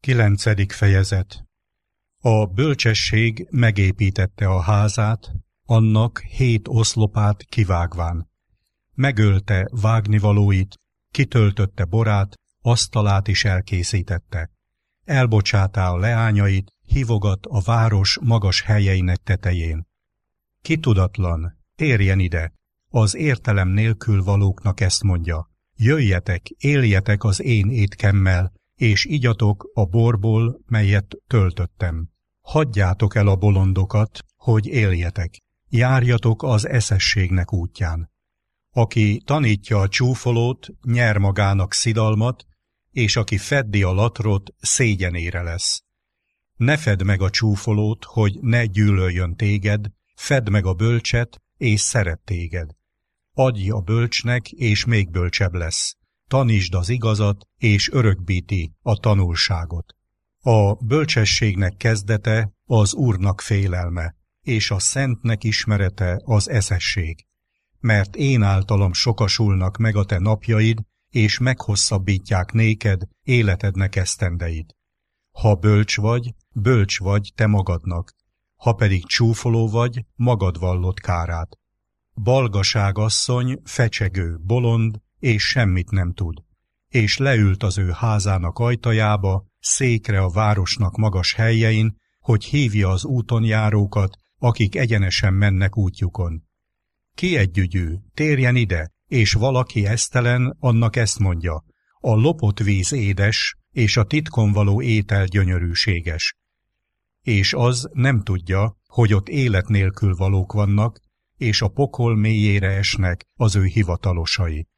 9. fejezet. A bölcsesség megépítette a házát, annak 7 oszlopát kivágván. Megölte vágnivalóit, kitöltötte borát, asztalát is elkészítette. Elbocsátá a leányait, hívogat a város magas helyeinek tetején. Ki tudatlan, térjen ide, az értelem nélkül valóknak ezt mondja. Jöjjetek, éljetek az én étkemmel, és igyatok a borból, melyet töltöttem. Hagyjátok el a bolondokat, hogy éljetek. Járjatok az eszességnek útján. Aki tanítja a csúfolót, nyer magának szidalmat, és aki feddi a latrot, szégyenére lesz. Ne fedd meg a csúfolót, hogy ne gyűlöljön téged, fedd meg a bölcset, és szeret téged. Adj a bölcsnek, és még bölcsebb lesz. Tanítsd az igazat, és örökbíti a tanulságot. A bölcsességnek kezdete az Úrnak félelme, és a Szentnek ismerete az eszesség. Mert én általam sokasulnak meg a te napjaid, és meghosszabbítják néked életednek esztendeid. Ha bölcs vagy te magadnak, ha pedig csúfoló vagy, magad vallott kárát. Balgaság asszony, fecsegő, bolond, és semmit nem tud, és leült az ő házának ajtajába, székre a városnak magas helyein, hogy hívja az úton járókat, akik egyenesen mennek útjukon. Ki együgyű, térjen ide, és valaki esztelen, annak ezt mondja, a lopott víz édes, és a titkon való étel gyönyörűséges. És az nem tudja, hogy ott élet nélkül valók vannak, és a pokol mélyére esnek az ő hivatalosai.